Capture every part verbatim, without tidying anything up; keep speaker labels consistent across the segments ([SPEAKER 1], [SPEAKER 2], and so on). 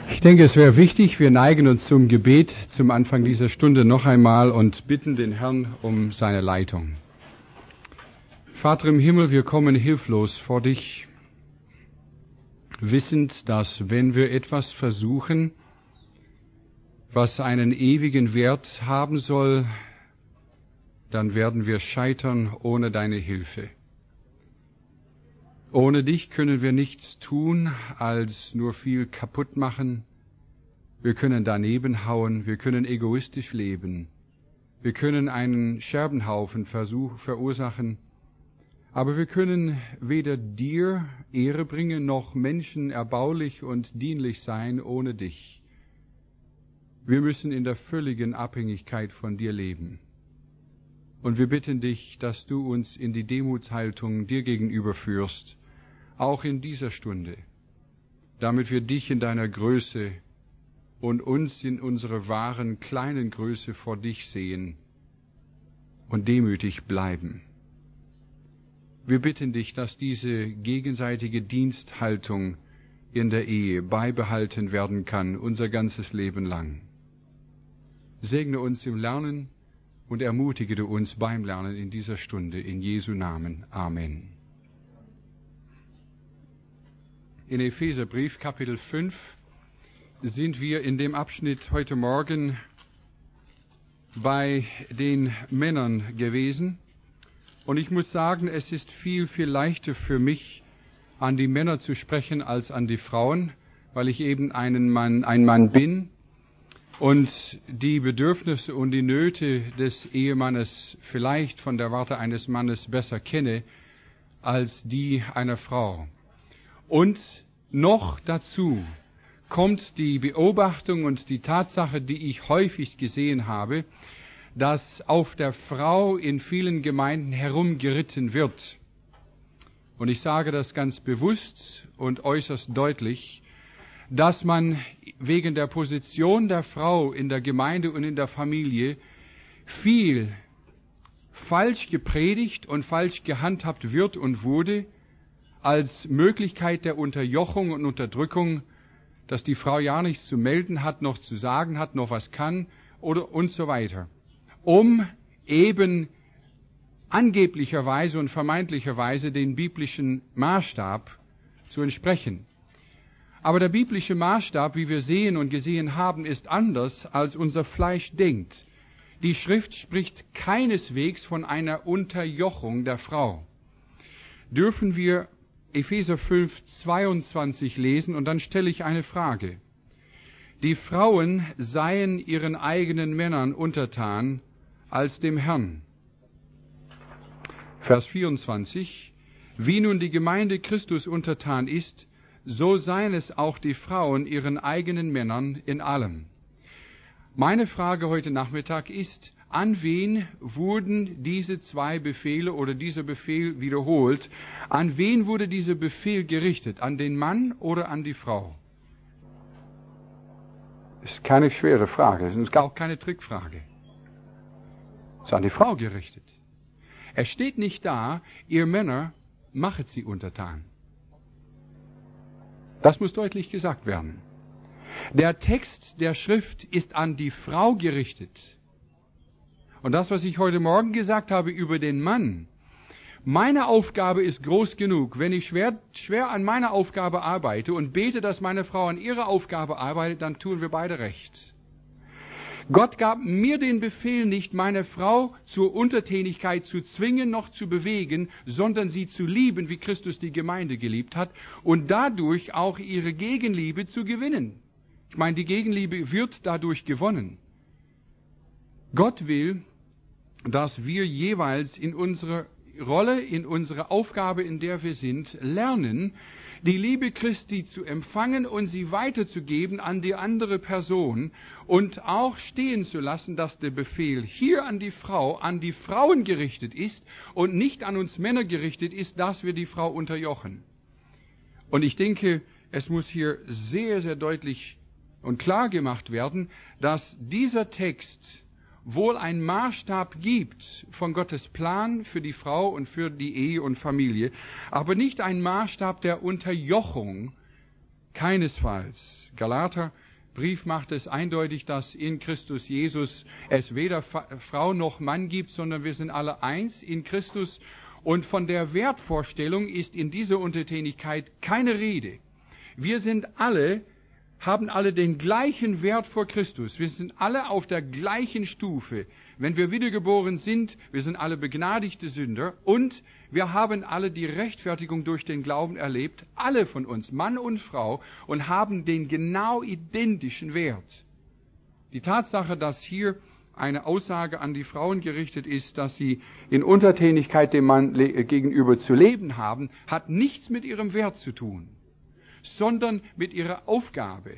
[SPEAKER 1] Ich denke, es wäre wichtig, wir neigen uns zum Gebet zum Anfang dieser Stunde noch einmal und bitten den Herrn um seine Leitung. Vater im Himmel, wir kommen hilflos vor dich, wissend, dass wenn wir etwas versuchen, was einen ewigen Wert haben soll, dann werden wir scheitern ohne deine Hilfe. Ohne dich können wir nichts tun, als nur viel kaputt machen. Wir können daneben hauen, wir können egoistisch leben. Wir können einen Scherbenhaufen versuch, verursachen. Aber wir können weder dir Ehre bringen, noch Menschen erbaulich und dienlich sein ohne dich. Wir müssen in der völligen Abhängigkeit von dir leben. Und wir bitten dich, dass du uns in die Demutshaltung dir gegenüber führst, auch in dieser Stunde, damit wir dich in deiner Größe und uns in unserer wahren kleinen Größe vor dich sehen und demütig bleiben. Wir bitten dich, dass diese gegenseitige Diensthaltung in der Ehe beibehalten werden kann, unser ganzes Leben lang. Segne uns im Lernen und ermutige du uns beim Lernen in dieser Stunde. In Jesu Namen. Amen. In Epheserbrief Kapitel fünf sind wir in dem Abschnitt heute Morgen bei den Männern gewesen. Und ich muss sagen, es ist viel, viel leichter für mich, an die Männer zu sprechen als an die Frauen, weil ich eben einen Mann, ein Mann bin und die Bedürfnisse und die Nöte des Ehemannes vielleicht von der Warte eines Mannes besser kenne als die einer Frau. Und noch dazu kommt die Beobachtung und die Tatsache, die ich häufig gesehen habe, dass auf der Frau in vielen Gemeinden herumgeritten wird. Und ich sage das ganz bewusst und äußerst deutlich, dass man wegen der Position der Frau in der Gemeinde und in der Familie viel falsch gepredigt und falsch gehandhabt wird und wurde, als Möglichkeit der Unterjochung und Unterdrückung, dass die Frau ja nichts zu melden hat, noch zu sagen hat, noch was kann oder und so weiter, um eben angeblicherweise und vermeintlicherweise den biblischen Maßstab zu entsprechen. Aber der biblische Maßstab, wie wir sehen und gesehen haben, ist anders, als unser Fleisch denkt. Die Schrift spricht keineswegs von einer Unterjochung der Frau. Dürfen wir Epheser fünf, zweiundzwanzig lesen, und dann stelle ich eine Frage. Die Frauen seien ihren eigenen Männern untertan als dem Herrn. Vers vierundzwanzig. Wie nun die Gemeinde Christus untertan ist, so seien es auch die Frauen ihren eigenen Männern in allem. Meine Frage heute Nachmittag ist, an wen wurden diese zwei Befehle oder dieser Befehl wiederholt? An wen wurde dieser Befehl gerichtet? An den Mann oder an die Frau? Das ist keine schwere Frage, das ist auch keine Trickfrage. Es ist an die Frau gerichtet. Es steht nicht da, ihr Männer, machet sie untertan. Das muss deutlich gesagt werden. Der Text der Schrift ist an die Frau gerichtet. Und das, was ich heute Morgen gesagt habe über den Mann, meine Aufgabe ist groß genug. Wenn ich schwer, schwer an meiner Aufgabe arbeite und bete, dass meine Frau an ihrer Aufgabe arbeitet, dann tun wir beide recht. Gott gab mir den Befehl nicht, meine Frau zur Untertänigkeit zu zwingen, noch zu bewegen, sondern sie zu lieben, wie Christus die Gemeinde geliebt hat, und dadurch auch ihre Gegenliebe zu gewinnen. Ich meine, die Gegenliebe wird dadurch gewonnen. Gott will, dass wir jeweils in unserer Rolle, in unserer Aufgabe, in der wir sind, lernen, die Liebe Christi zu empfangen und sie weiterzugeben an die andere Person und auch stehen zu lassen, dass der Befehl hier an die Frau, an die Frauen gerichtet ist und nicht an uns Männer gerichtet ist, dass wir die Frau unterjochen. Und ich denke, es muss hier sehr, sehr deutlich und klar gemacht werden, dass dieser Text wohl ein Maßstab gibt von Gottes Plan für die Frau und für die Ehe und Familie, aber nicht ein Maßstab der Unterjochung, keinesfalls. Galaterbrief macht es eindeutig, dass in Christus Jesus es weder Frau noch Mann gibt, sondern wir sind alle eins in Christus. Und von der Wertvorstellung ist in dieser Untertänigkeit keine Rede. Wir sind alle, haben alle den gleichen Wert vor Christus. Wir sind alle auf der gleichen Stufe. Wenn wir wiedergeboren sind, wir sind alle begnadigte Sünder und wir haben alle die Rechtfertigung durch den Glauben erlebt, alle von uns, Mann und Frau, und haben den genau identischen Wert. Die Tatsache, dass hier eine Aussage an die Frauen gerichtet ist, dass sie in Untertänigkeit dem Mann gegenüber zu leben haben, hat nichts mit ihrem Wert zu tun, sondern mit ihrer Aufgabe.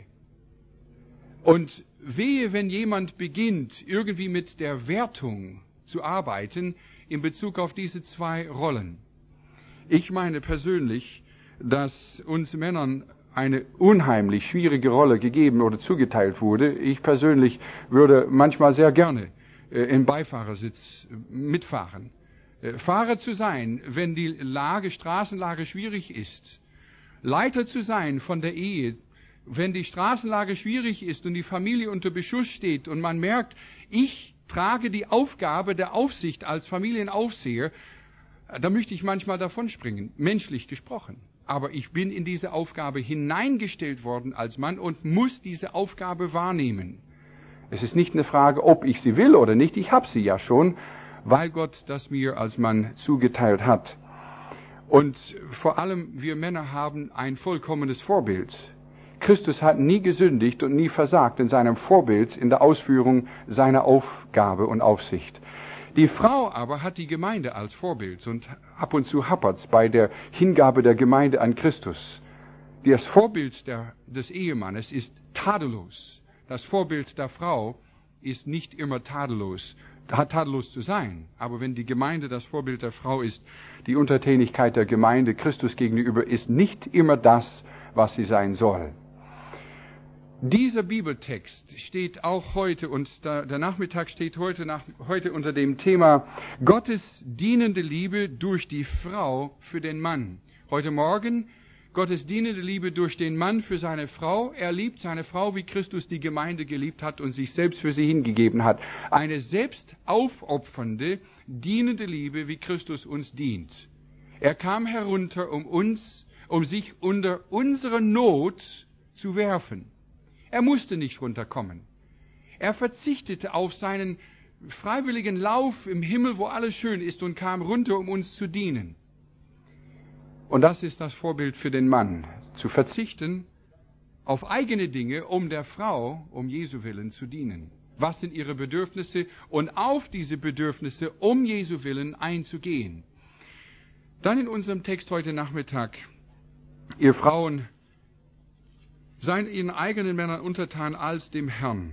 [SPEAKER 1] Und wehe, wenn jemand beginnt, irgendwie mit der Wertung zu arbeiten in Bezug auf diese zwei Rollen. Ich meine persönlich, dass uns Männern eine unheimlich schwierige Rolle gegeben oder zugeteilt wurde. Ich persönlich würde manchmal sehr gerne äh, im Beifahrersitz mitfahren. Äh, Fahrer zu sein, wenn die Lage, Straßenlage schwierig ist. Leiter zu sein von der Ehe, wenn die Straßenlage schwierig ist und die Familie unter Beschuss steht und man merkt, ich trage die Aufgabe der Aufsicht als Familienaufseher, da möchte ich manchmal davonspringen, menschlich gesprochen. Aber ich bin in diese Aufgabe hineingestellt worden als Mann und muss diese Aufgabe wahrnehmen. Es ist nicht eine Frage, ob ich sie will oder nicht, ich habe sie ja schon, weil Gott das mir als Mann zugeteilt hat. Und vor allem, wir Männer haben ein vollkommenes Vorbild. Christus hat nie gesündigt und nie versagt in seinem Vorbild, in der Ausführung seiner Aufgabe und Aufsicht. Die Frau aber hat die Gemeinde als Vorbild und ab und zu happert's bei der Hingabe der Gemeinde an Christus. Das Vorbild der, des Ehemannes ist tadellos. Das Vorbild der Frau ist nicht immer tadellos, hat tadellos zu sein. Aber wenn die Gemeinde das Vorbild der Frau ist, die Untertänigkeit der Gemeinde Christus gegenüber ist nicht immer das, was sie sein soll. Dieser Bibeltext steht auch heute, und der, der Nachmittag steht heute, nach, heute unter dem Thema Gottes dienende Liebe durch die Frau für den Mann. Heute Morgen Gottes dienende Liebe durch den Mann für seine Frau. Er liebt seine Frau, wie Christus die Gemeinde geliebt hat und sich selbst für sie hingegeben hat. Eine selbst aufopfernde, dienende Liebe, wie Christus uns dient. Er kam herunter, um uns, um sich unter unsere Not zu werfen. Er musste nicht runterkommen. Er verzichtete auf seinen freiwilligen Lauf im Himmel, wo alles schön ist, und kam runter, um uns zu dienen. Und das ist das Vorbild für den Mann, zu verzichten auf eigene Dinge, um der Frau, um Jesu Willen zu dienen. Was sind ihre Bedürfnisse? Und auf diese Bedürfnisse, um Jesu Willen einzugehen. Dann in unserem Text heute Nachmittag, ihr Frauen, seien ihren eigenen Männern untertan als dem Herrn.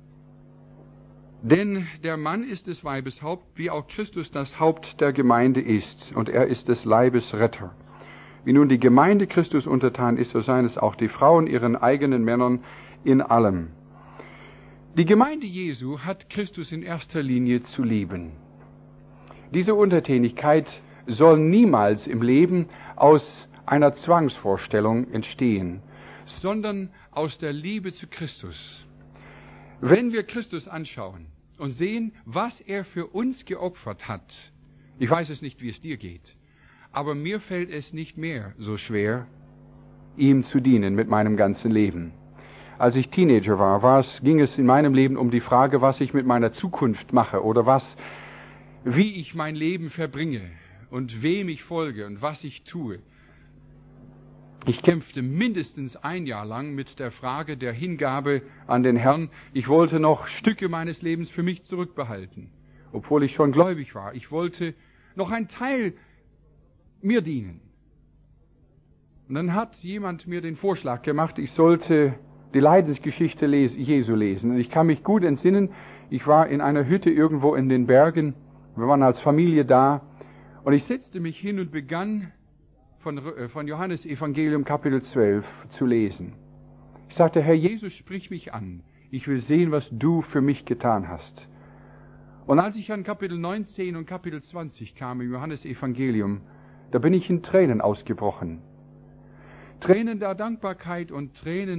[SPEAKER 1] Denn der Mann ist des Weibes Haupt, wie auch Christus das Haupt der Gemeinde ist, und er ist des Leibes Retter. Wie nun die Gemeinde Christus untertan ist, so seien es auch die Frauen ihren eigenen Männern in allem. Die Gemeinde Jesu hat Christus in erster Linie zu lieben. Diese Untertänigkeit soll niemals im Leben aus einer Zwangsvorstellung entstehen, sondern aus der Liebe zu Christus. Wenn wir Christus anschauen und sehen, was er für uns geopfert hat, ich weiß es nicht, wie es dir geht, aber mir fällt es nicht mehr so schwer, ihm zu dienen mit meinem ganzen Leben. Als ich Teenager war, war es, ging es in meinem Leben um die Frage, was ich mit meiner Zukunft mache oder was, wie ich mein Leben verbringe und wem ich folge und was ich tue. Ich kämpfte mindestens ein Jahr lang mit der Frage der Hingabe an den Herrn. Ich wollte noch Stücke meines Lebens für mich zurückbehalten, obwohl ich schon gläubig war. Ich wollte noch ein Teil mir dienen. Und dann hat jemand mir den Vorschlag gemacht, ich sollte die Leidensgeschichte Jesu lesen. Und ich kann mich gut entsinnen, ich war in einer Hütte irgendwo in den Bergen, wir waren als Familie da, und ich setzte mich hin und begann, Von, von Johannes Evangelium Kapitel zwölf zu lesen. Ich sagte, Herr Jesus, sprich mich an. Ich will sehen, was du für mich getan hast. Und als ich an Kapitel neunzehn und Kapitel zwanzig kam im Johannes Evangelium, da bin ich in Tränen ausgebrochen. Tränen der Dankbarkeit und Tränen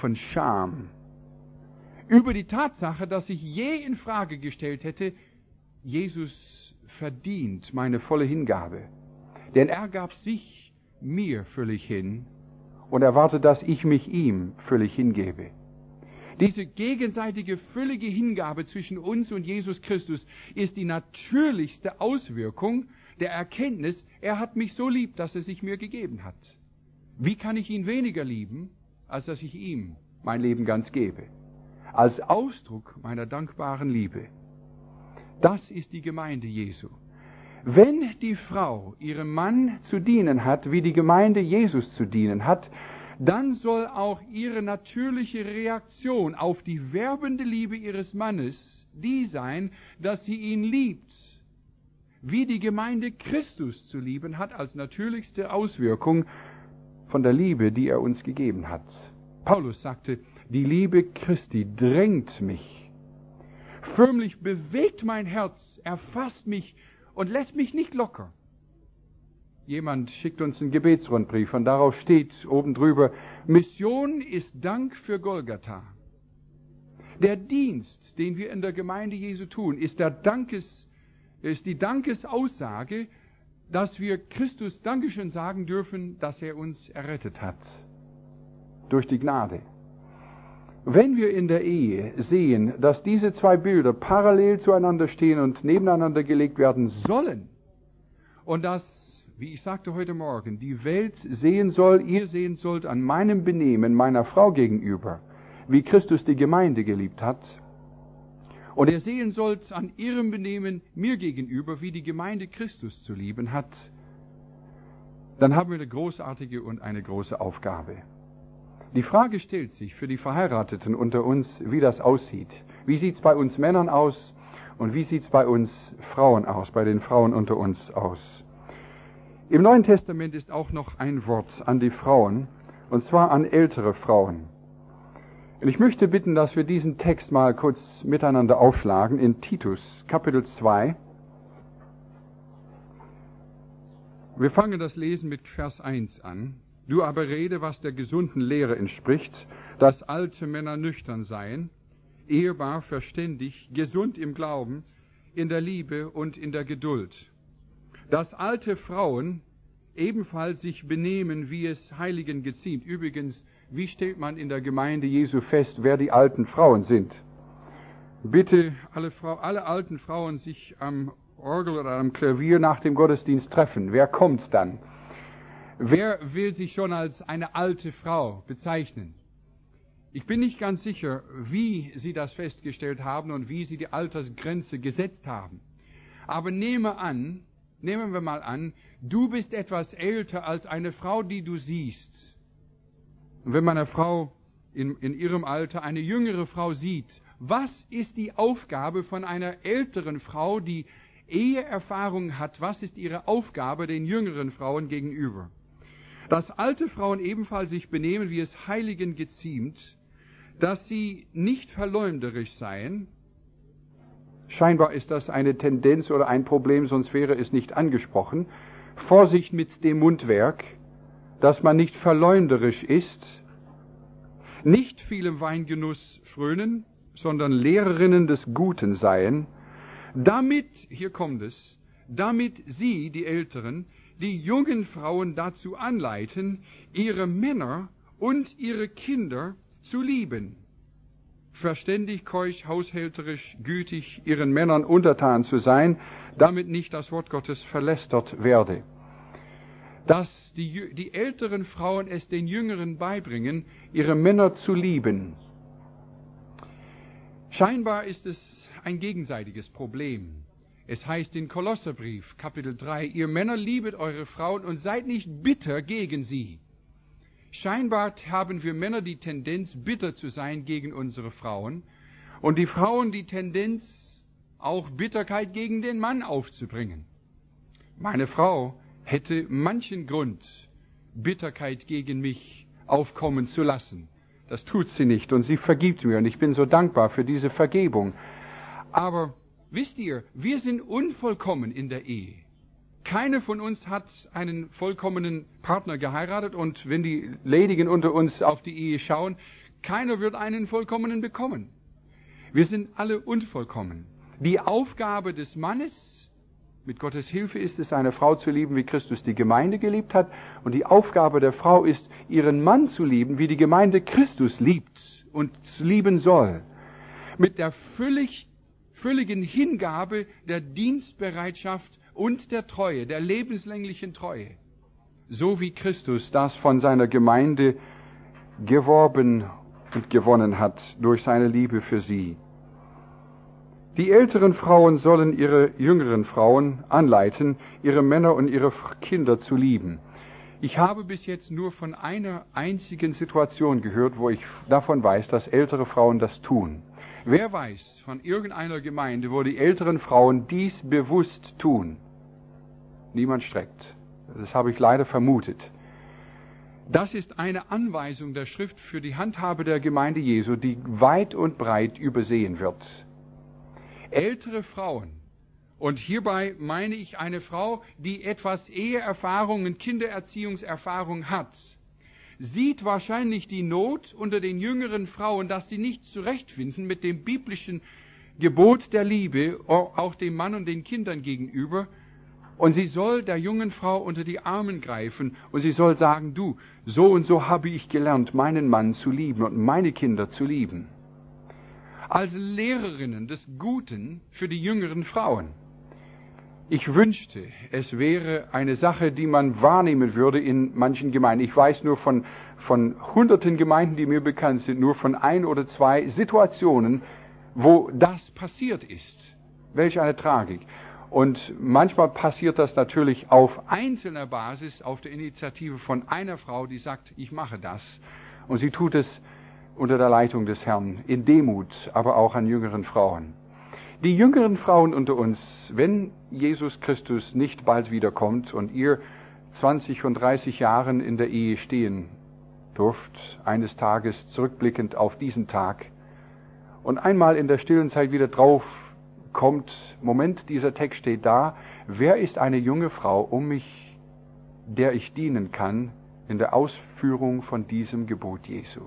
[SPEAKER 1] von Scham über die Tatsache, dass ich je in Frage gestellt hätte, Jesus verdient meine volle Hingabe. Denn er gab sich mir völlig hin und erwartet, dass ich mich ihm völlig hingebe. Diese gegenseitige, völlige Hingabe zwischen uns und Jesus Christus ist die natürlichste Auswirkung der Erkenntnis, er hat mich so lieb, dass er sich mir gegeben hat. Wie kann ich ihn weniger lieben, als dass ich ihm mein Leben ganz gebe? Als Ausdruck meiner dankbaren Liebe. Das ist die Gemeinde Jesu. Wenn die Frau ihrem Mann zu dienen hat, wie die Gemeinde Jesus zu dienen hat, dann soll auch ihre natürliche Reaktion auf die werbende Liebe ihres Mannes die sein, dass sie ihn liebt, wie die Gemeinde Christus zu lieben hat, als natürlichste Auswirkung von der Liebe, die er uns gegeben hat. Paulus sagte, die Liebe Christi drängt mich, förmlich bewegt mein Herz, erfasst mich und lässt mich nicht locker. Jemand schickt uns einen Gebetsrundbrief und darauf steht oben drüber, Mission ist Dank für Golgatha. Der Dienst, den wir in der Gemeinde Jesu tun, ist, der Dankes, ist die Dankesaussage, dass wir Christus Dankeschön sagen dürfen, dass er uns errettet hat. Durch die Gnade. Wenn wir in der Ehe sehen, dass diese zwei Bilder parallel zueinander stehen und nebeneinander gelegt werden sollen und dass, wie ich sagte heute Morgen, die Welt sehen soll, ihr sehen sollt an meinem Benehmen meiner Frau gegenüber, wie Christus die Gemeinde geliebt hat, und ihr sehen sollt an ihrem Benehmen mir gegenüber, wie die Gemeinde Christus zu lieben hat, dann haben wir eine großartige und eine große Aufgabe. Die Frage stellt sich für die Verheirateten unter uns, wie das aussieht. Wie sieht es bei uns Männern aus und wie sieht es bei uns Frauen aus, bei den Frauen unter uns aus? Im Neuen Testament ist auch noch ein Wort an die Frauen, und zwar an ältere Frauen. Und ich möchte bitten, dass wir diesen Text mal kurz miteinander aufschlagen in Titus, Kapitel zwei. Wir fangen das Lesen mit Vers eins an. Du aber rede, was der gesunden Lehre entspricht, dass alte Männer nüchtern seien, ehebar, verständig, gesund im Glauben, in der Liebe und in der Geduld. Dass alte Frauen ebenfalls sich benehmen, wie es Heiligen geziemt. Übrigens, wie stellt man in der Gemeinde Jesu fest, wer die alten Frauen sind? Bitte alle, Frau, alle alten Frauen sich am Orgel oder am Klavier nach dem Gottesdienst treffen. Wer kommt dann? Wer will sich schon als eine alte Frau bezeichnen? Ich bin nicht ganz sicher, wie Sie das festgestellt haben und wie Sie die Altersgrenze gesetzt haben. Aber nehme an, nehmen wir mal an, du bist etwas älter als eine Frau, die du siehst. Und wenn man eine Frau in, in ihrem Alter eine jüngere Frau sieht, was ist die Aufgabe von einer älteren Frau, die Eheerfahrung hat? Was ist ihre Aufgabe den jüngeren Frauen gegenüber? Dass alte Frauen ebenfalls sich benehmen, wie es Heiligen geziemt, dass sie nicht verleumderisch seien. Scheinbar ist das eine Tendenz oder ein Problem, sonst wäre es nicht angesprochen. Vorsicht mit dem Mundwerk, dass man nicht verleumderisch ist, nicht vielem Weingenuss frönen, sondern Lehrerinnen des Guten seien, damit, hier kommt es, damit sie, die Älteren, die jungen Frauen dazu anleiten, ihre Männer und ihre Kinder zu lieben. Verständig, keusch, haushälterisch, gütig, ihren Männern untertan zu sein, damit nicht das Wort Gottes verlästert werde. Dass die, die älteren Frauen es den Jüngeren beibringen, ihre Männer zu lieben. Scheinbar ist es ein gegenseitiges Problem. Es heißt in Kolosserbrief, Kapitel drei, ihr Männer liebet eure Frauen und seid nicht bitter gegen sie. Scheinbar haben wir Männer die Tendenz, bitter zu sein gegen unsere Frauen und die Frauen die Tendenz, auch Bitterkeit gegen den Mann aufzubringen. Meine Frau hätte manchen Grund, Bitterkeit gegen mich aufkommen zu lassen. Das tut sie nicht und sie vergibt mir und ich bin so dankbar für diese Vergebung. Aber wisst ihr, wir sind unvollkommen in der Ehe. Keine von uns hat einen vollkommenen Partner geheiratet und wenn die Ledigen unter uns auf die Ehe schauen, Keiner wird einen vollkommenen bekommen. Wir sind alle unvollkommen. Die Aufgabe des Mannes, mit Gottes Hilfe ist es, eine Frau zu lieben, wie Christus die Gemeinde geliebt hat. Und die Aufgabe der Frau ist, ihren Mann zu lieben, wie die Gemeinde Christus liebt und lieben soll. Mit der völlig, völligen Hingabe der Dienstbereitschaft und der Treue, der lebenslänglichen Treue. So wie Christus das von seiner Gemeinde geworben und gewonnen hat durch seine Liebe für sie. Die älteren Frauen sollen ihre jüngeren Frauen anleiten, ihre Männer und ihre Kinder zu lieben. Ich habe bis jetzt nur von einer einzigen Situation gehört, wo ich davon weiß, dass ältere Frauen das tun. Wer weiß von irgendeiner Gemeinde, wo die älteren Frauen dies bewusst tun? Niemand streckt. Das habe ich leider vermutet. Das ist eine Anweisung der Schrift für die Handhabe der Gemeinde Jesu, die weit und breit übersehen wird. Ältere Frauen, und hierbei meine ich eine Frau, die etwas Eheerfahrung und Kindererziehungserfahrung hat, sieht wahrscheinlich die Not unter den jüngeren Frauen, dass sie nicht zurechtfinden mit dem biblischen Gebot der Liebe, auch dem Mann und den Kindern gegenüber. Und sie soll der jungen Frau unter die Arme greifen und sie soll sagen, du, so und so habe ich gelernt, meinen Mann zu lieben und meine Kinder zu lieben. Als Lehrerinnen des Guten für die jüngeren Frauen. Ich wünschte, es wäre eine Sache, die man wahrnehmen würde in manchen Gemeinden. Ich weiß nur von, von hunderten Gemeinden, die mir bekannt sind, nur von ein oder zwei Situationen, wo das passiert ist. Welch eine Tragik. Und manchmal passiert das natürlich auf einzelner Basis, auf der Initiative von einer Frau, die sagt, ich mache das. Und sie tut es unter der Leitung des Herrn, in Demut, aber auch an jüngeren Frauen. Die jüngeren Frauen unter uns, wenn Jesus Christus nicht bald wiederkommt und ihr zwanzig und dreißig Jahren in der Ehe stehen dürft, eines Tages zurückblickend auf diesen Tag und einmal in der stillen Zeit wieder drauf kommt, Moment, dieser Text steht da, wer ist eine junge Frau, um mich, der ich dienen kann, in der Ausführung von diesem Gebot Jesu?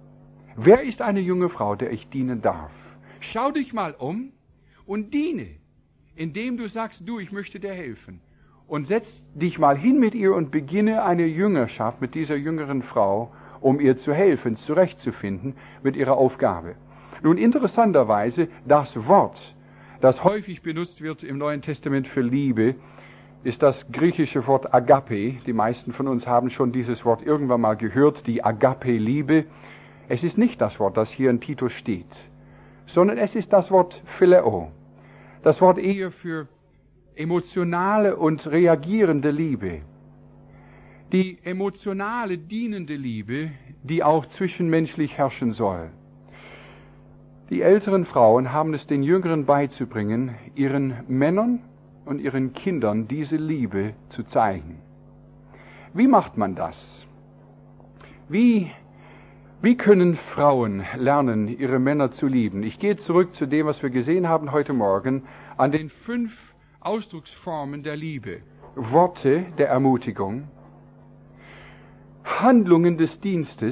[SPEAKER 1] Wer ist eine junge Frau, der ich dienen darf? Schau dich mal um und diene, indem du sagst, du, ich möchte dir helfen. Und setz dich mal hin mit ihr und beginne eine Jüngerschaft mit dieser jüngeren Frau, um ihr zu helfen, zurechtzufinden mit ihrer Aufgabe. Nun, interessanterweise, das Wort, das häufig benutzt wird im Neuen Testament für Liebe, ist das griechische Wort Agape. Die meisten von uns haben schon dieses Wort irgendwann mal gehört, die Agape-Liebe. Es ist nicht das Wort, das hier in Titus steht, sondern es ist das Wort Phileo. Das Wort eher für emotionale und reagierende Liebe. Die emotionale, dienende Liebe, die auch zwischenmenschlich herrschen soll. Die älteren Frauen haben es den Jüngeren beizubringen, ihren Männern und ihren Kindern diese Liebe zu zeigen. Wie macht man das? Wie Wie können Frauen lernen, ihre Männer zu lieben? Ich gehe zurück zu dem, was wir gesehen haben heute Morgen, an den fünf Ausdrucksformen der Liebe. Worte der Ermutigung, Handlungen des Dienstes,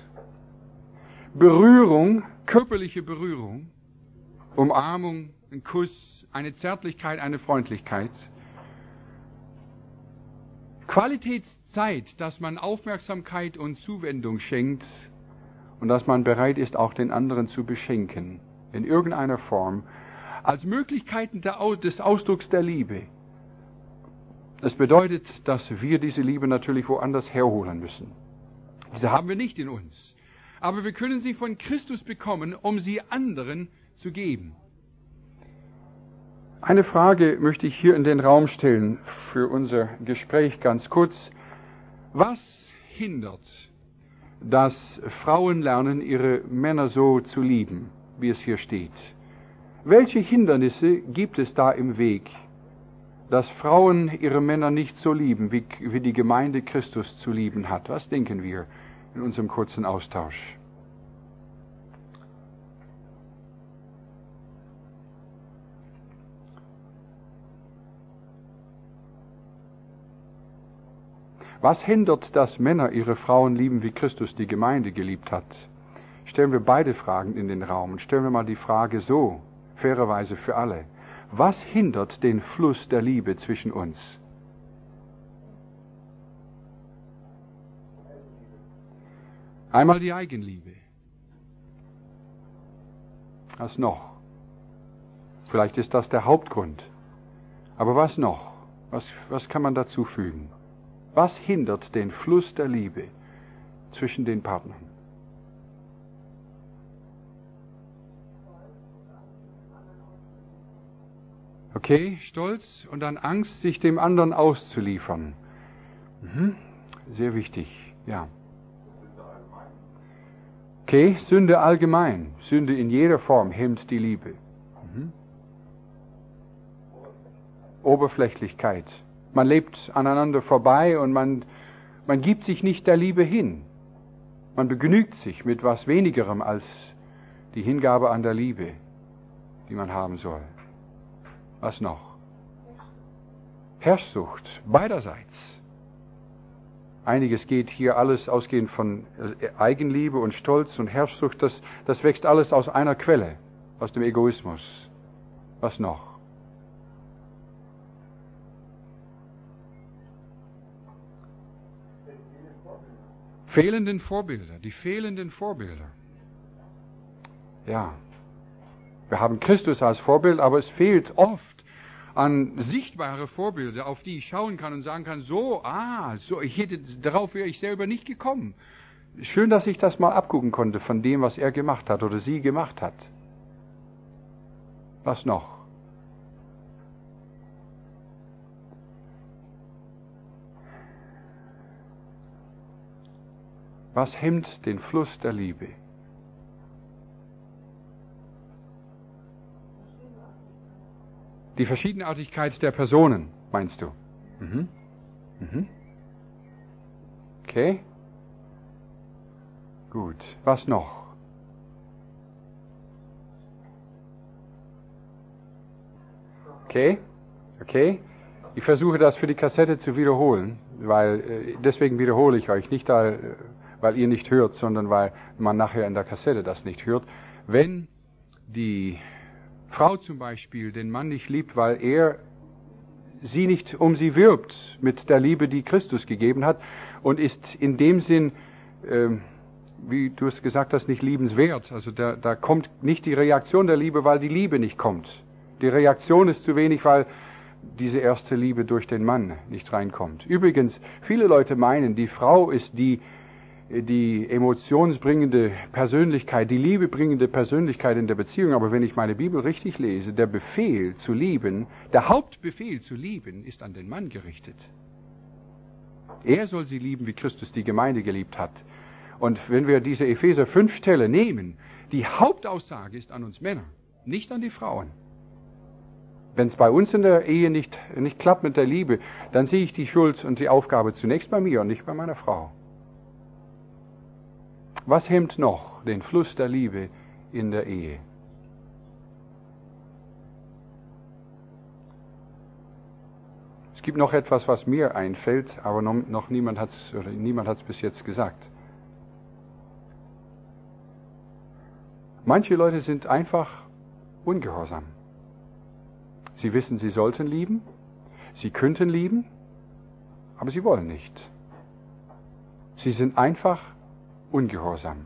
[SPEAKER 1] Berührung, körperliche Berührung, Umarmung, ein Kuss, eine Zärtlichkeit, eine Freundlichkeit, Qualitätszeit, dass man Aufmerksamkeit und Zuwendung schenkt, und dass man bereit ist, auch den anderen zu beschenken, in irgendeiner Form, als Möglichkeiten des Ausdrucks der Liebe. Das bedeutet, dass wir diese Liebe natürlich woanders herholen müssen. Diese haben wir nicht in uns. Aber wir können sie von Christus bekommen, um sie anderen zu geben. Eine Frage möchte ich hier in den Raum stellen für unser Gespräch ganz kurz. Was hindert, dass Frauen lernen, ihre Männer so zu lieben, wie es hier steht? Welche Hindernisse gibt es da im Weg, dass Frauen ihre Männer nicht so lieben, wie, wie die Gemeinde Christus zu lieben hat? Was denken wir in unserem kurzen Austausch? Was hindert, dass Männer ihre Frauen lieben, wie Christus die Gemeinde geliebt hat? stellen wir beide Fragen in den Raum und stellen wir mal die Frage so, fairerweise für alle. Was hindert den Fluss der Liebe zwischen uns? Einmal die Eigenliebe. Was noch? Vielleicht ist das der Hauptgrund. Aber was noch? Was, was kann man dazu fügen? Was hindert den Fluss der Liebe zwischen den Partnern? Okay, Stolz und dann Angst, sich dem anderen auszuliefern. Mhm. Sehr wichtig, ja. Okay, Sünde allgemein. Sünde in jeder Form hemmt die Liebe. Mhm. Oberflächlichkeit. Man lebt aneinander vorbei und man, man gibt sich nicht der Liebe hin. Man begnügt sich mit was Wenigerem als die Hingabe an der Liebe, die man haben soll. Was noch? Herrschsucht, beiderseits. Einiges geht hier alles ausgehend von Eigenliebe und Stolz und Herrschsucht, das, das wächst alles aus einer Quelle, aus dem Egoismus. Was noch? Fehlenden Vorbilder, die fehlenden Vorbilder. Ja, wir haben Christus als Vorbild, aber es fehlt oft an sichtbare Vorbilder, auf die ich schauen kann und sagen kann, so, ah, so, ich hätte, darauf wäre ich selber nicht gekommen. Schön, dass ich das mal abgucken konnte von dem, was er gemacht hat oder sie gemacht hat. Was noch? Was hemmt den Fluss der Liebe? Die Verschiedenartigkeit der Personen, meinst du? Mhm. Mhm. Okay. Gut. Was noch? Okay. Okay. Ich versuche das für die Kassette zu wiederholen, weil äh, deswegen wiederhole ich euch nicht, da, weil ihr nicht hört, sondern weil man nachher in der Kassette das nicht hört. Wenn die Frau zum Beispiel den Mann nicht liebt, weil er sie nicht um sie wirbt mit der Liebe, die Christus gegeben hat und ist in dem Sinn, äh, wie du es gesagt hast, nicht liebenswert. Also da, da kommt nicht die Reaktion der Liebe, weil die Liebe nicht kommt. Die Reaktion ist zu wenig, weil diese erste Liebe durch den Mann nicht reinkommt. Übrigens, viele Leute meinen, die Frau ist die die emotionsbringende Persönlichkeit, die liebebringende Persönlichkeit in der Beziehung. Aber wenn ich meine Bibel richtig lese, der Befehl zu lieben, der Hauptbefehl zu lieben, ist an den Mann gerichtet. Er soll sie lieben, wie Christus die Gemeinde geliebt hat. Und wenn wir diese Epheser fünf Stelle nehmen, die Hauptaussage ist an uns Männer, nicht an die Frauen. Wenn es bei uns in der Ehe nicht, nicht klappt mit der Liebe, dann sehe ich die Schuld und die Aufgabe zunächst bei mir und nicht bei meiner Frau. Was hemmt noch den Fluss der Liebe in der Ehe? Es gibt noch etwas, was mir einfällt, aber noch, noch niemand hat es oder niemand hat es bis jetzt gesagt. Manche Leute sind einfach ungehorsam. Sie wissen, sie sollten lieben, sie könnten lieben, aber sie wollen nicht. Sie sind einfach ungehorsam.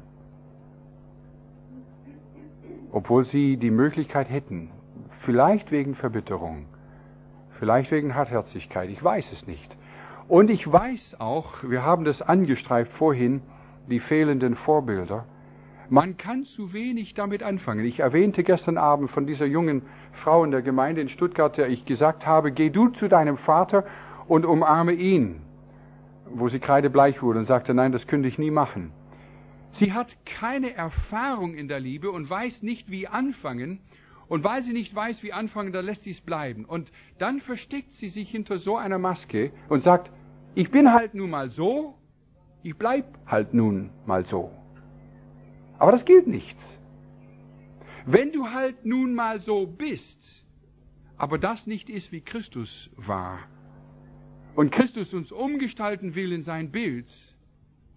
[SPEAKER 1] Obwohl sie die Möglichkeit hätten, vielleicht wegen Verbitterung, vielleicht wegen Hartherzigkeit, ich weiß es nicht. Und ich weiß auch, wir haben das angestreift vorhin, die fehlenden Vorbilder. Man kann zu wenig damit anfangen. Ich erwähnte gestern Abend von dieser jungen Frau in der Gemeinde in Stuttgart, der ich gesagt habe, geh du zu deinem Vater und umarme ihn, wo sie kreidebleich wurde und sagte, nein, das könnte ich nie machen. Sie hat keine Erfahrung in der Liebe und weiß nicht, wie anfangen. Und weil sie nicht weiß, wie anfangen, dann lässt sie es bleiben. Und dann versteckt sie sich hinter so einer Maske und sagt, ich bin halt nun mal so, ich bleib halt nun mal so. Aber das gilt nicht. Wenn du halt nun mal so bist, aber das nicht ist, wie Christus war, und Christus uns umgestalten will in sein Bild,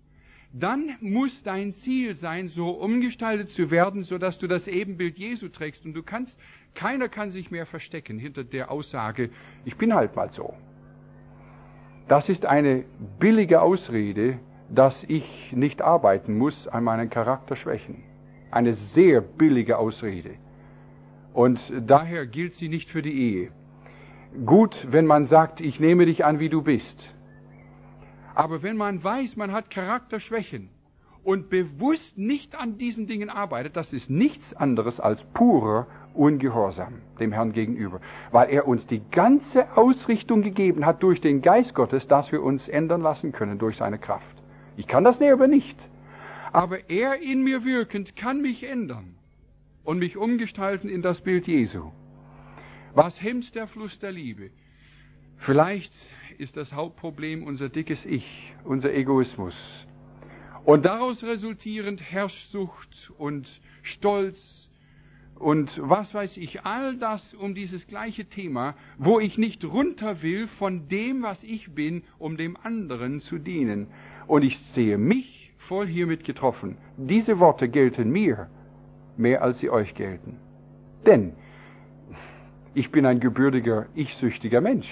[SPEAKER 1] dann muss dein Ziel sein, so umgestaltet zu werden, sodass du das Ebenbild Jesu trägst. Und du kannst, keiner kann sich mehr verstecken hinter der Aussage, ich bin halt mal so. Das ist eine billige Ausrede, dass ich nicht arbeiten muss an meinen Charakterschwächen. Eine sehr billige Ausrede. Und daher gilt sie nicht für die Ehe. Gut, wenn man sagt, ich nehme dich an, wie du bist. Aber wenn man weiß, man hat Charakterschwächen und bewusst nicht an diesen Dingen arbeitet, das ist nichts anderes als purer Ungehorsam dem Herrn gegenüber, weil er uns die ganze Ausrichtung gegeben hat durch den Geist Gottes, dass wir uns ändern lassen können durch seine Kraft. Ich kann das selber nicht, aber er in mir wirkend kann mich ändern und mich umgestalten in das Bild Jesu. Was hemmt der Fluss der Liebe? Vielleicht ist das Hauptproblem unser dickes Ich, unser Egoismus. Und daraus resultierend Herrschsucht und Stolz und was weiß ich, all das um dieses gleiche Thema, wo ich nicht runter will von dem, was ich bin, um dem anderen zu dienen. Und ich sehe mich voll hiermit getroffen. Diese Worte gelten mir mehr, als sie euch gelten. Denn ich bin ein gebürtiger, ich-süchtiger Mensch.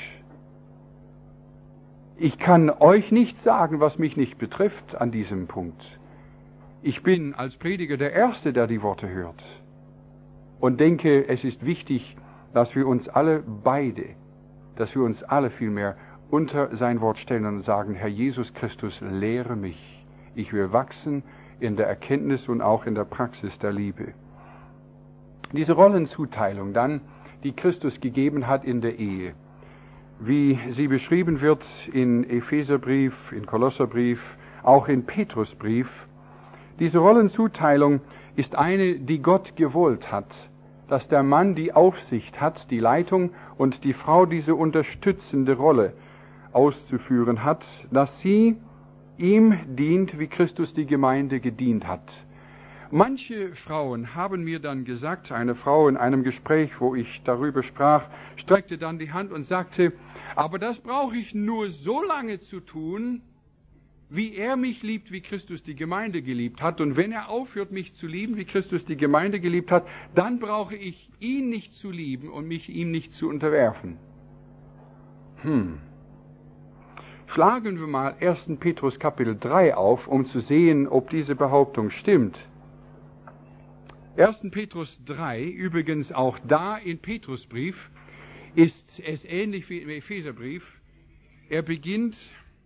[SPEAKER 1] Ich kann euch nicht sagen, was mich nicht betrifft an diesem Punkt. Ich bin als Prediger der Erste, der die Worte hört. Und denke, es ist wichtig, dass wir uns alle beide, dass wir uns alle vielmehr unter sein Wort stellen und sagen, Herr Jesus Christus, lehre mich. Ich will wachsen in der Erkenntnis und auch in der Praxis der Liebe. Diese Rollenzuteilung dann, die Christus gegeben hat in der Ehe, wie sie beschrieben wird in Epheserbrief, in Kolosserbrief, auch in Petrusbrief. Diese Rollenzuteilung ist eine, die Gott gewollt hat, dass der Mann die Aufsicht hat, die Leitung und die Frau diese unterstützende Rolle auszuführen hat, dass sie ihm dient, wie Christus die Gemeinde gedient hat. Manche Frauen haben mir dann gesagt, eine Frau in einem Gespräch, wo ich darüber sprach, streckte dann die Hand und sagte, aber das brauche ich nur so lange zu tun, wie er mich liebt, wie Christus die Gemeinde geliebt hat. Und wenn er aufhört, mich zu lieben, wie Christus die Gemeinde geliebt hat, dann brauche ich ihn nicht zu lieben und mich ihm nicht zu unterwerfen. Hm. Schlagen wir mal ersten Petrus Kapitel drei auf, um zu sehen, ob diese Behauptung stimmt. ersten Petrus drei, übrigens auch da in Petrusbrief, ist es ähnlich wie im Epheserbrief. Er beginnt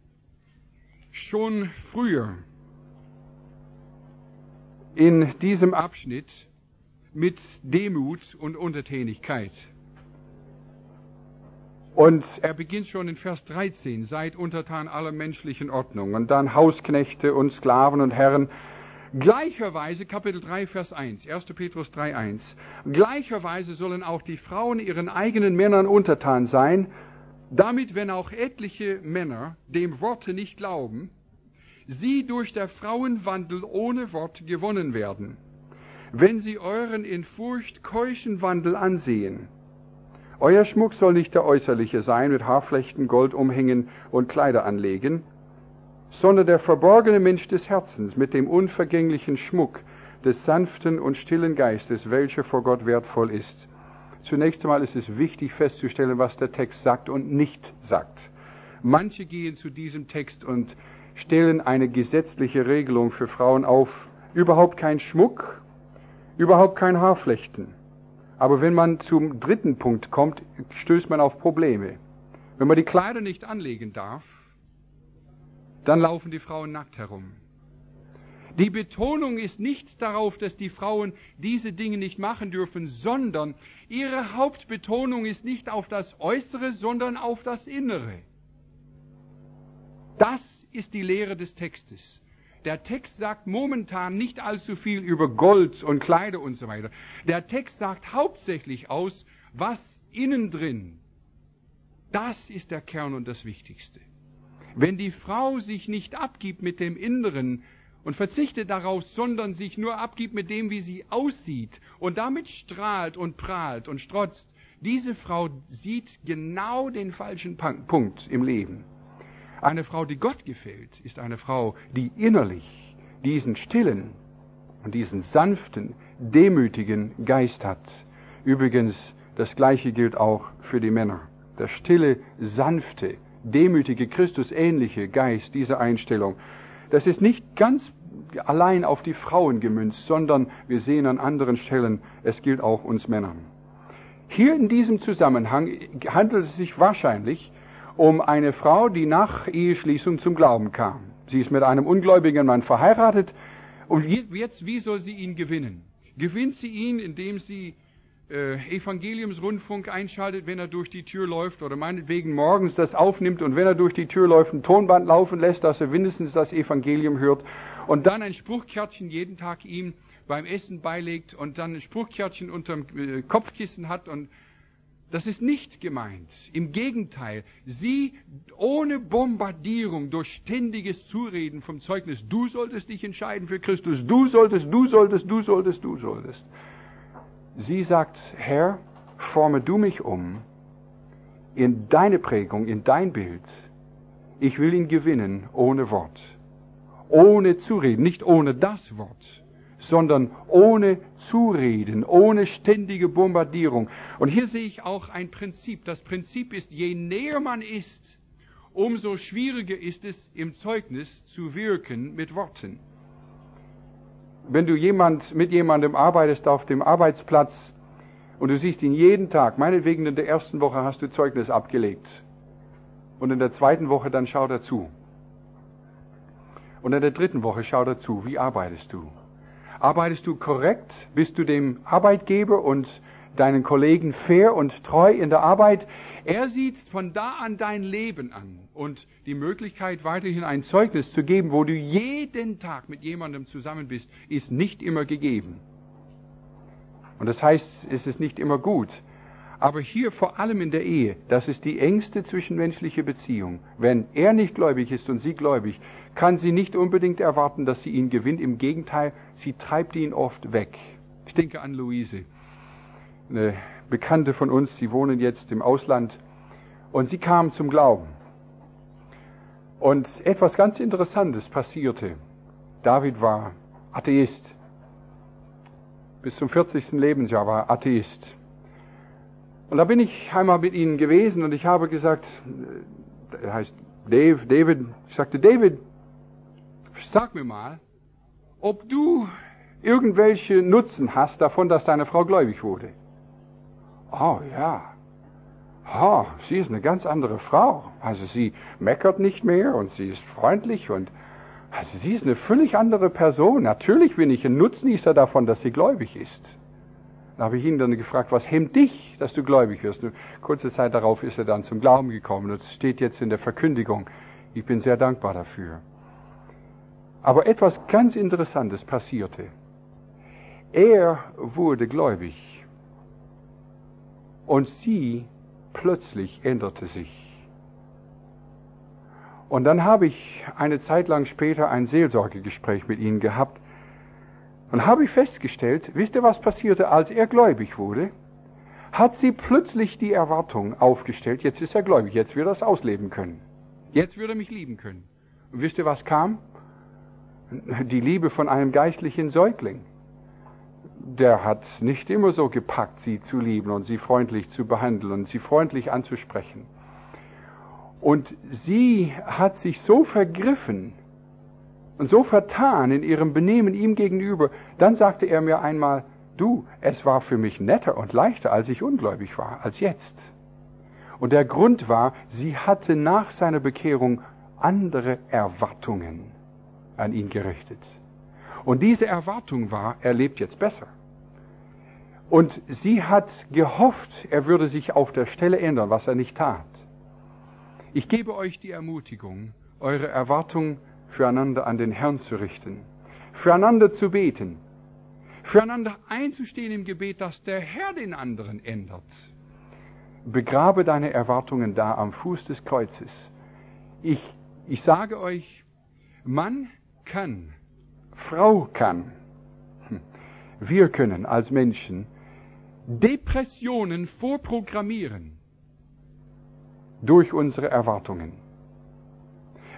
[SPEAKER 1] schon früher in diesem Abschnitt mit Demut und Untertänigkeit. Und er beginnt schon in Vers dreizehn, seid untertan aller menschlichen Ordnung. Und dann Hausknechte und Sklaven und Herren. Gleicherweise, Kapitel drei, Vers eins, ersten Petrus drei, eins, gleicherweise sollen auch die Frauen ihren eigenen Männern untertan sein, damit, wenn auch etliche Männer dem Worte nicht glauben, sie durch der Frauenwandel ohne Wort gewonnen werden, wenn sie euren in Furcht keuschen Wandel ansehen. Euer Schmuck soll nicht der äußerliche sein, mit Haarflechten, Gold umhängen und Kleider anlegen, sondern der verborgene Mensch des Herzens mit dem unvergänglichen Schmuck des sanften und stillen Geistes, welcher vor Gott wertvoll ist. Zunächst einmal ist es wichtig festzustellen, was der Text sagt und nicht sagt. Manche gehen zu diesem Text und stellen eine gesetzliche Regelung für Frauen auf. Überhaupt kein Schmuck, überhaupt kein Haarflechten. Aber wenn man zum dritten Punkt kommt, stößt man auf Probleme. Wenn man die Kleider nicht anlegen darf, dann laufen die Frauen nackt herum. Die Betonung ist nicht darauf, dass die Frauen diese Dinge nicht machen dürfen, sondern ihre Hauptbetonung ist nicht auf das Äußere, sondern auf das Innere. Das ist die Lehre des Textes. Der Text sagt momentan nicht allzu viel über Gold und Kleider und so weiter. Der Text sagt hauptsächlich aus, was innen drin. Das ist der Kern und das Wichtigste. Wenn die Frau sich nicht abgibt mit dem Inneren und verzichtet darauf, sondern sich nur abgibt mit dem, wie sie aussieht und damit strahlt und prahlt und strotzt, diese Frau sieht genau den falschen Punkt im Leben. Eine Frau, die Gott gefällt, ist eine Frau, die innerlich diesen stillen und diesen sanften, demütigen Geist hat. Übrigens, das Gleiche gilt auch für die Männer. Der stille, sanfte, demütige, Christusähnliche Geist, diese Einstellung, das ist nicht ganz allein auf die Frauen gemünzt, sondern wir sehen an anderen Stellen, es gilt auch uns Männern. Hier in diesem Zusammenhang handelt es sich wahrscheinlich um eine Frau, die nach Eheschließung zum Glauben kam. Sie ist mit einem ungläubigen Mann verheiratet und jetzt, wie soll sie ihn gewinnen? Gewinnt sie ihn, indem sie äh, Evangeliumsrundfunk einschaltet, wenn er durch die Tür läuft, oder meinetwegen morgens das aufnimmt und wenn er durch die Tür läuft, ein Tonband laufen lässt, dass er mindestens das Evangelium hört und dann ein Spruchkärtchen jeden Tag ihm beim Essen beilegt und dann ein Spruchkärtchen unterm äh, Kopfkissen hat. Und das ist nicht gemeint. Im Gegenteil, sie ohne Bombardierung durch ständiges Zureden vom Zeugnis, du solltest dich entscheiden für Christus, du solltest, du solltest, du solltest, du solltest. Sie sagt, Herr, forme du mich um in deine Prägung, in dein Bild. Ich will ihn gewinnen ohne Wort, ohne Zureden, nicht ohne das Wort, sondern ohne Zureden, ohne ständige Bombardierung. Und hier sehe ich auch ein Prinzip. Das Prinzip ist, je näher man ist, umso schwieriger ist es, im Zeugnis zu wirken mit Worten. Wenn du jemand, mit jemandem arbeitest auf dem Arbeitsplatz und du siehst ihn jeden Tag, meinetwegen in der ersten Woche hast du Zeugnis abgelegt und in der zweiten Woche dann schaut er zu. Und in der dritten Woche schaut er zu, wie arbeitest du? Arbeitest du korrekt? Bist du dem Arbeitgeber und deinen Kollegen fair und treu in der Arbeit? Er sieht von da an dein Leben an und die Möglichkeit, weiterhin ein Zeugnis zu geben, wo du jeden Tag mit jemandem zusammen bist, ist nicht immer gegeben. Und das heißt, es ist nicht immer gut. Aber hier vor allem in der Ehe, das ist die engste zwischenmenschliche Beziehung. Wenn er nicht gläubig ist und sie gläubig, kann sie nicht unbedingt erwarten, dass sie ihn gewinnt. Im Gegenteil, sie treibt ihn oft weg. Ich denke an Luise, eine Bekannte von uns, sie wohnen jetzt im Ausland und sie kam zum Glauben. Und etwas ganz Interessantes passierte. David war Atheist. Bis zum vierzigsten Lebensjahr war er Atheist. Und da bin ich einmal mit ihnen gewesen und ich habe gesagt, er heißt Dave, David, ich sagte, David, sag mir mal, ob du irgendwelche Nutzen hast davon, dass deine Frau gläubig wurde. Oh ja, oh, sie ist eine ganz andere Frau. Also sie meckert nicht mehr und sie ist freundlich und also sie ist eine völlig andere Person. Natürlich bin ich ein Nutznießer davon, dass sie gläubig ist. Da habe ich ihn dann gefragt, was hemmt dich, dass du gläubig wirst? Und kurze Zeit darauf ist er dann zum Glauben gekommen. Das steht jetzt in der Verkündigung. Ich bin sehr dankbar dafür. Aber etwas ganz Interessantes passierte. Er wurde gläubig. Und sie plötzlich änderte sich. Und dann habe ich eine Zeit lang später ein Seelsorgegespräch mit ihnen gehabt. Und habe ich festgestellt, wisst ihr, was passierte, als er gläubig wurde? Hat sie plötzlich die Erwartung aufgestellt, jetzt ist er gläubig, jetzt wird er es ausleben können. Jetzt wird er mich lieben können. Und wisst ihr, was kam? Die Liebe von einem geistlichen Säugling. Der hat nicht immer so gepackt, sie zu lieben und sie freundlich zu behandeln und sie freundlich anzusprechen. Und sie hat sich so vergriffen und so vertan in ihrem Benehmen ihm gegenüber. Dann sagte er mir einmal, du, es war für mich netter und leichter, als ich ungläubig war, als jetzt. Und der Grund war, sie hatte nach seiner Bekehrung andere Erwartungen an ihn gerichtet. Und diese Erwartung war, er lebt jetzt besser. Und sie hat gehofft, er würde sich auf der Stelle ändern, was er nicht tat. Ich gebe euch die Ermutigung, eure Erwartung füreinander an den Herrn zu richten, füreinander zu beten, füreinander einzustehen im Gebet, dass der Herr den anderen ändert. Begrabe deine Erwartungen da am Fuß des Kreuzes. Ich, ich sage euch, Mann kann, Frau kann, wir können als Menschen Depressionen vorprogrammieren durch unsere Erwartungen.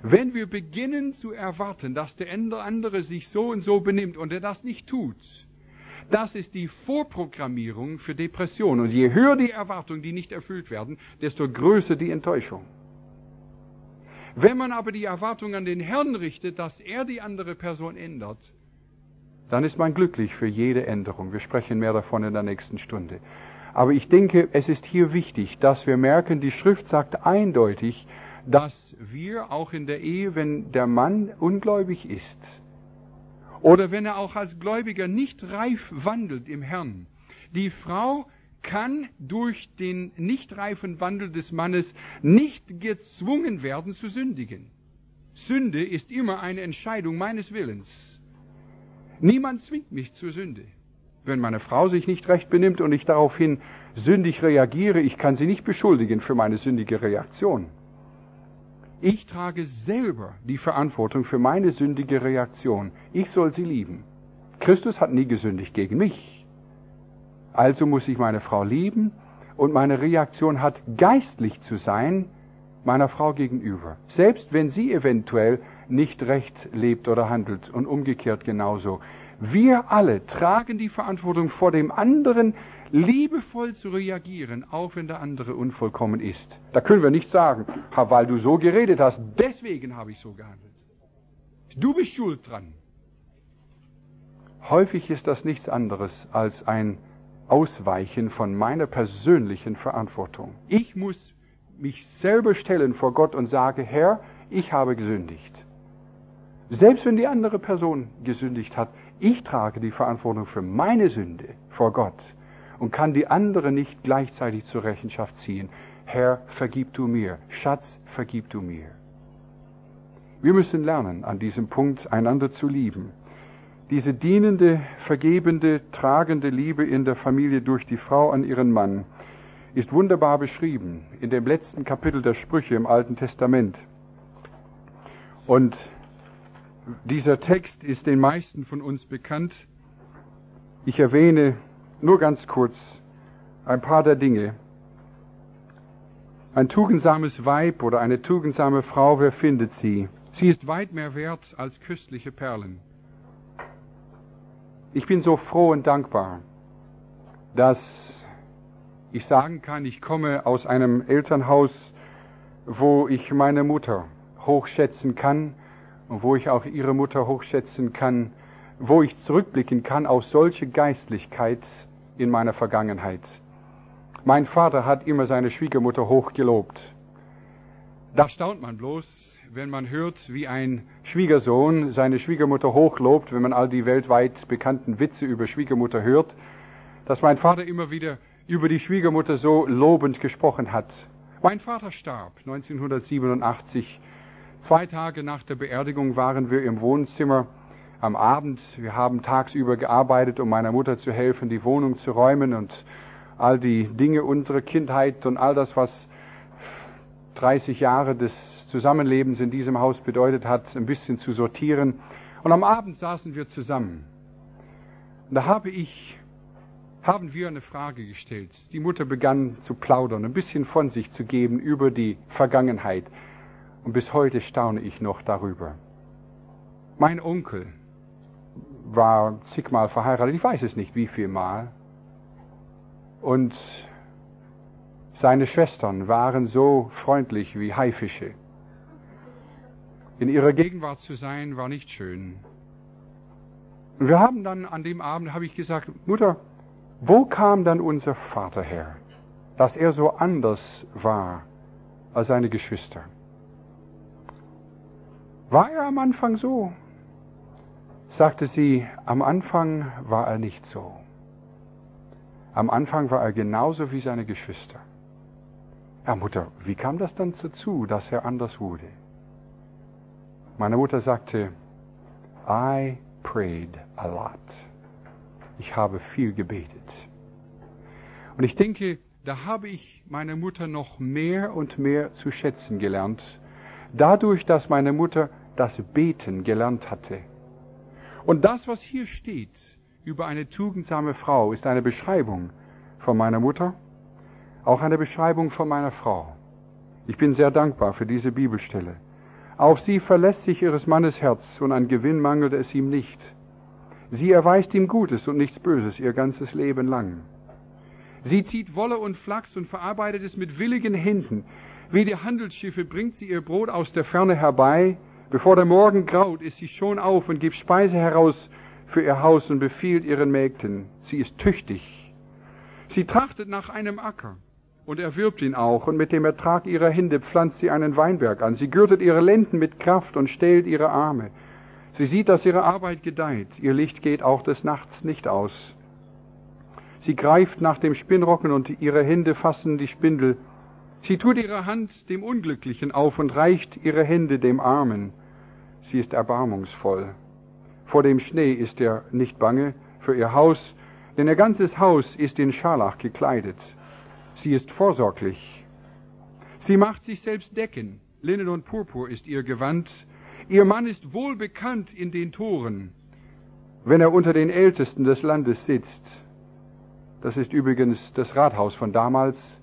[SPEAKER 1] Wenn wir beginnen zu erwarten, dass der andere sich so und so benimmt und er das nicht tut, das ist die Vorprogrammierung für Depression. Und je höher die Erwartungen, die nicht erfüllt werden, desto größer die Enttäuschung. Wenn man aber die Erwartung an den Herrn richtet, dass er die andere Person ändert, dann ist man glücklich für jede Änderung. Wir sprechen mehr davon in der nächsten Stunde. Aber ich denke, es ist hier wichtig, dass wir merken, die Schrift sagt eindeutig, dass wir auch in der Ehe, wenn der Mann ungläubig ist, oder wenn er auch als Gläubiger nicht reif wandelt im Herrn, die Frau kann durch den nicht reifen Wandel des Mannes nicht gezwungen werden zu sündigen. Sünde ist immer eine Entscheidung meines Willens. Niemand zwingt mich zur Sünde. Wenn meine Frau sich nicht recht benimmt und ich daraufhin sündig reagiere, ich kann sie nicht beschuldigen für meine sündige Reaktion. Ich trage selber die Verantwortung für meine sündige Reaktion. Ich soll sie lieben. Christus hat nie gesündigt gegen mich. Also muss ich meine Frau lieben und meine Reaktion hat geistlich zu sein meiner Frau gegenüber. Selbst wenn sie eventuell nicht recht lebt oder handelt und umgekehrt genauso. Wir alle tragen die Verantwortung vor dem anderen, liebevoll zu reagieren, auch wenn der andere unvollkommen ist. Da können wir nicht sagen, weil du so geredet hast, deswegen habe ich so gehandelt. Du bist schuld dran. Häufig ist das nichts anderes als ein Ausweichen von meiner persönlichen Verantwortung. Ich muss mich selber stellen vor Gott und sage, Herr, ich habe gesündigt. Selbst wenn die andere Person gesündigt hat, ich trage die Verantwortung für meine Sünde vor Gott und kann die andere nicht gleichzeitig zur Rechenschaft ziehen. Herr, vergib du mir. Schatz, vergib du mir. Wir müssen lernen, an diesem Punkt einander zu lieben. Diese dienende, vergebende, tragende Liebe in der Familie durch die Frau an ihren Mann ist wunderbar beschrieben in dem letzten Kapitel der Sprüche im Alten Testament. Und dieser Text ist den meisten von uns bekannt. Ich erwähne nur ganz kurz ein paar der Dinge. Ein tugendsames Weib oder eine tugendsame Frau, wer findet sie? Sie ist weit mehr wert als köstliche Perlen. Ich bin so froh und dankbar, dass ich sagen kann, ich komme aus einem Elternhaus, wo ich meine Mutter hochschätzen kann und wo ich auch ihre Mutter hochschätzen kann, wo ich zurückblicken kann auf solche Geistlichkeit in meiner Vergangenheit. Mein Vater hat immer seine Schwiegermutter hochgelobt. Da staunt man bloß, wenn man hört, wie ein Schwiegersohn seine Schwiegermutter hochlobt, wenn man all die weltweit bekannten Witze über Schwiegermutter hört, dass mein Vater immer wieder über die Schwiegermutter so lobend gesprochen hat. Mein Vater starb neunzehnhundertsiebenundachtzig. Zwei Tage nach der Beerdigung waren wir im Wohnzimmer am Abend. Wir haben tagsüber gearbeitet, um meiner Mutter zu helfen, die Wohnung zu räumen und all die Dinge unserer Kindheit und all das, was dreißig Jahre des Zusammenlebens in diesem Haus bedeutet hat, ein bisschen zu sortieren. Und am Abend saßen wir zusammen. Und da habe ich, haben wir eine Frage gestellt. Die Mutter begann zu plaudern, ein bisschen von sich zu geben über die Vergangenheit. Und bis heute staune ich noch darüber. Mein Onkel war zigmal verheiratet, ich weiß es nicht wie viel Mal. Und seine Schwestern waren so freundlich wie Haifische. In ihrer Gegenwart zu sein, war nicht schön. Und wir haben dann an dem Abend, habe ich gesagt, Mutter, wo kam dann unser Vater her, dass er so anders war als seine Geschwister? War er am Anfang so? Sagte sie, am Anfang war er nicht so. Am Anfang war er genauso wie seine Geschwister. Ja, Mutter, wie kam das dann dazu, dass er anders wurde? Meine Mutter sagte, I prayed a lot. Ich habe viel gebetet. Und ich denke, da habe ich meine Mutter noch mehr und mehr zu schätzen gelernt, dadurch, dass meine Mutter das Beten gelernt hatte. Und das, was hier steht über eine tugendsame Frau, ist eine Beschreibung von meiner Mutter, auch eine Beschreibung von meiner Frau. Ich bin sehr dankbar für diese Bibelstelle. Auf sie verlässt sich ihres Mannes Herz, und an Gewinn mangelt es ihm nicht. Sie erweist ihm Gutes und nichts Böses ihr ganzes Leben lang. Sie zieht Wolle und Flachs und verarbeitet es mit willigen Händen. Wie die Handelsschiffe bringt sie ihr Brot aus der Ferne herbei. Bevor der Morgen graut, ist sie schon auf und gibt Speise heraus für ihr Haus und befiehlt ihren Mägden. Sie ist tüchtig. Sie trachtet nach einem Acker und erwirbt ihn auch, und mit dem Ertrag ihrer Hände pflanzt sie einen Weinberg an. Sie gürtet ihre Lenden mit Kraft und stählt ihre Arme. Sie sieht, dass ihre Arbeit gedeiht. Ihr Licht geht auch des Nachts nicht aus. Sie greift nach dem Spinnrocken und ihre Hände fassen die Spindel. Sie tut ihre Hand dem Unglücklichen auf und reicht ihre Hände dem Armen. Sie ist erbarmungsvoll. Vor dem Schnee ist er nicht bange für ihr Haus, denn ihr ganzes Haus ist in Scharlach gekleidet. Sie ist vorsorglich. Sie macht sich selbst Decken. Linnen und Purpur ist ihr Gewand. Ihr Mann ist wohl bekannt in den Toren, wenn er unter den Ältesten des Landes sitzt. Das ist übrigens das Rathaus von damals,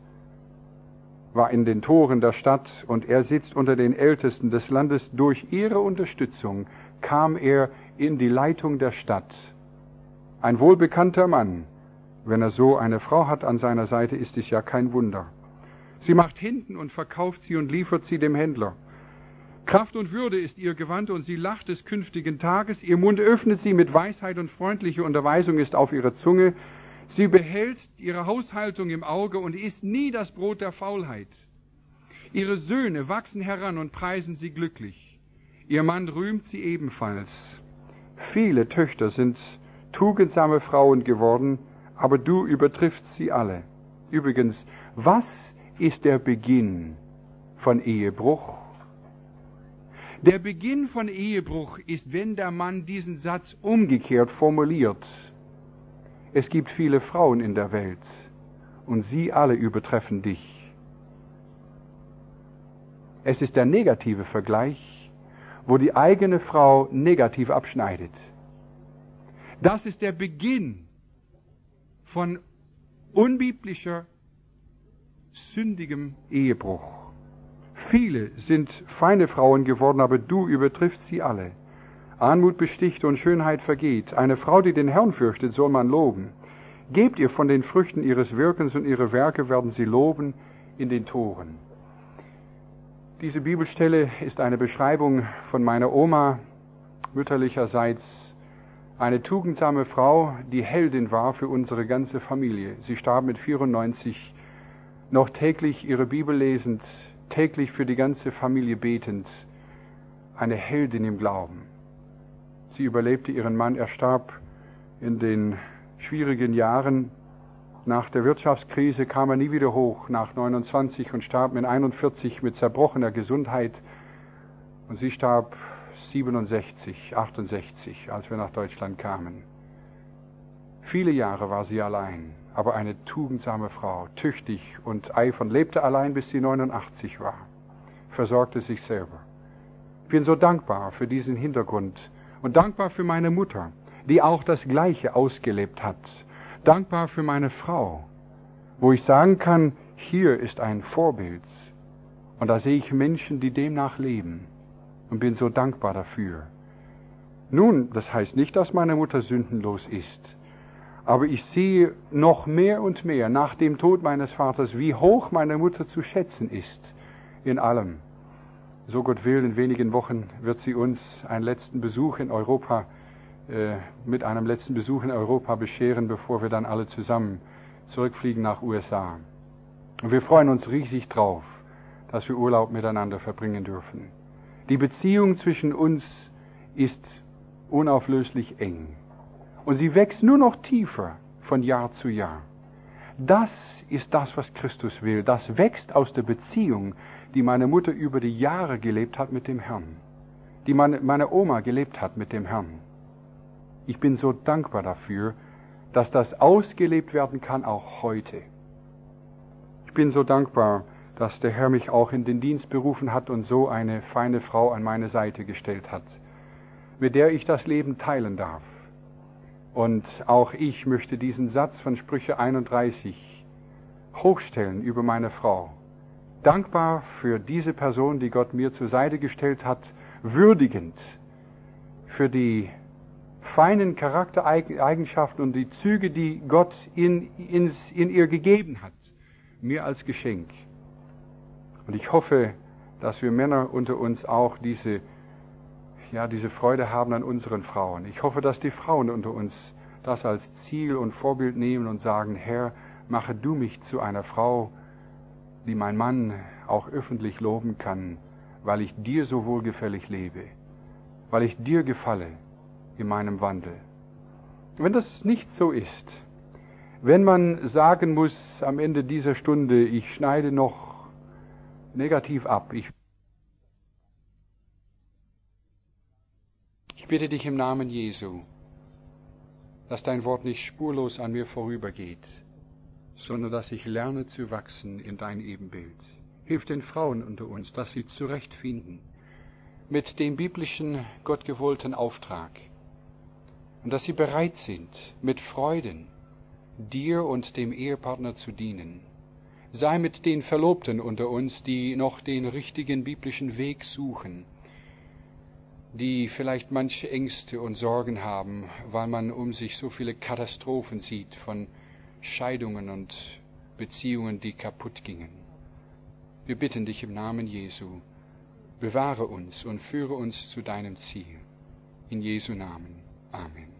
[SPEAKER 1] war in den Toren der Stadt, und er sitzt unter den Ältesten des Landes. Durch ihre Unterstützung kam er in die Leitung der Stadt. Ein wohlbekannter Mann. Wenn er so eine Frau hat an seiner Seite, ist es ja kein Wunder. Sie macht Hinten und verkauft sie und liefert sie dem Händler. Kraft und Würde ist ihr Gewand, und sie lacht des künftigen Tages. Ihr Mund öffnet sie mit Weisheit, und freundliche Unterweisung ist auf ihrer Zunge. Sie behält ihre Haushaltung im Auge und isst nie das Brot der Faulheit. Ihre Söhne wachsen heran und preisen sie glücklich. Ihr Mann rühmt sie ebenfalls. Viele Töchter sind tugendsame Frauen geworden, aber du übertriffst sie alle. Übrigens, was ist der Beginn von Ehebruch? Der Beginn von Ehebruch ist, wenn der Mann diesen Satz umgekehrt formuliert. Es gibt viele Frauen in der Welt, und sie alle übertreffen dich. Es ist der negative Vergleich, wo die eigene Frau negativ abschneidet. Das ist der Beginn von unbiblischer, sündigem Ehebruch. Viele sind feine Frauen geworden, aber du übertriffst sie alle. Anmut besticht und Schönheit vergeht. Eine Frau, die den Herrn fürchtet, soll man loben. Gebt ihr von den Früchten ihres Wirkens, und ihre Werke werden sie loben in den Toren. Diese Bibelstelle ist eine Beschreibung von meiner Oma, mütterlicherseits eine tugendsame Frau, die Heldin war für unsere ganze Familie. Sie starb mit vierundneunzig, noch täglich ihre Bibel lesend, täglich für die ganze Familie betend. Eine Heldin im Glauben. Sie überlebte ihren Mann, er starb in den schwierigen Jahren. Nach der Wirtschaftskrise kam er nie wieder hoch, nach neunundzwanzig, und starb mit einundvierzig mit zerbrochener Gesundheit. Und sie starb siebenundsechzig, achtundsechzig, als wir nach Deutschland kamen. Viele Jahre war sie allein, aber eine tugendsame Frau, tüchtig und eifernd, lebte allein, bis sie neunundachtzig war, versorgte sich selber. Ich bin so dankbar für diesen Hintergrund und dankbar für meine Mutter, die auch das Gleiche ausgelebt hat. Dankbar für meine Frau, wo ich sagen kann, hier ist ein Vorbild. Und da sehe ich Menschen, die demnach leben, und bin so dankbar dafür. Nun, das heißt nicht, dass meine Mutter sündenlos ist, aber ich sehe noch mehr und mehr nach dem Tod meines Vaters, wie hoch meine Mutter zu schätzen ist in allem. So Gott will, in wenigen Wochen wird sie uns einen letzten Besuch in Europa, äh, mit einem letzten Besuch in Europa bescheren, bevor wir dann alle zusammen zurückfliegen nach U S A. Und wir freuen uns riesig drauf, dass wir Urlaub miteinander verbringen dürfen. Die Beziehung zwischen uns ist unauflöslich eng. Und sie wächst nur noch tiefer von Jahr zu Jahr. Das ist das, was Christus will. Das wächst aus der Beziehung, die meine Mutter über die Jahre gelebt hat mit dem Herrn. Die meine, meine Oma gelebt hat mit dem Herrn. Ich bin so dankbar dafür, dass das ausgelebt werden kann, auch heute. Ich bin so dankbar, dass der Herr mich auch in den Dienst berufen hat und so eine feine Frau an meine Seite gestellt hat, mit der ich das Leben teilen darf. Und auch ich möchte diesen Satz von Sprüche einunddreißig hochstellen über meine Frau. dankbar für diese Person, die Gott mir zur Seite gestellt hat, würdigend für die feinen Charaktereigenschaften und die Züge, die Gott in, in, in ihr gegeben hat, mir als Geschenk. Und ich hoffe, dass wir Männer unter uns auch diese, ja, diese Freude haben an unseren Frauen. Ich hoffe, dass die Frauen unter uns das als Ziel und Vorbild nehmen und sagen, Herr, mache du mich zu einer Frau, die mein Mann auch öffentlich loben kann, weil ich dir so wohlgefällig lebe, weil ich dir gefalle in meinem Wandel. Wenn das nicht so ist, wenn man sagen muss am Ende dieser Stunde, ich schneide noch negativ ab, ich, ich bitte dich im Namen Jesu, dass dein Wort nicht spurlos an mir vorübergeht, sondern dass ich lerne zu wachsen in dein Ebenbild. Hilf den Frauen unter uns, dass sie zurechtfinden mit dem biblischen, gottgewollten Auftrag und dass sie bereit sind, mit Freuden dir und dem Ehepartner zu dienen. Sei mit den Verlobten unter uns, die noch den richtigen biblischen Weg suchen, die vielleicht manche Ängste und Sorgen haben, weil man um sich so viele Katastrophen sieht von Scheidungen und Beziehungen, die kaputt gingen. Wir bitten dich im Namen Jesu, bewahre uns und führe uns zu deinem Ziel. In Jesu Namen. Amen.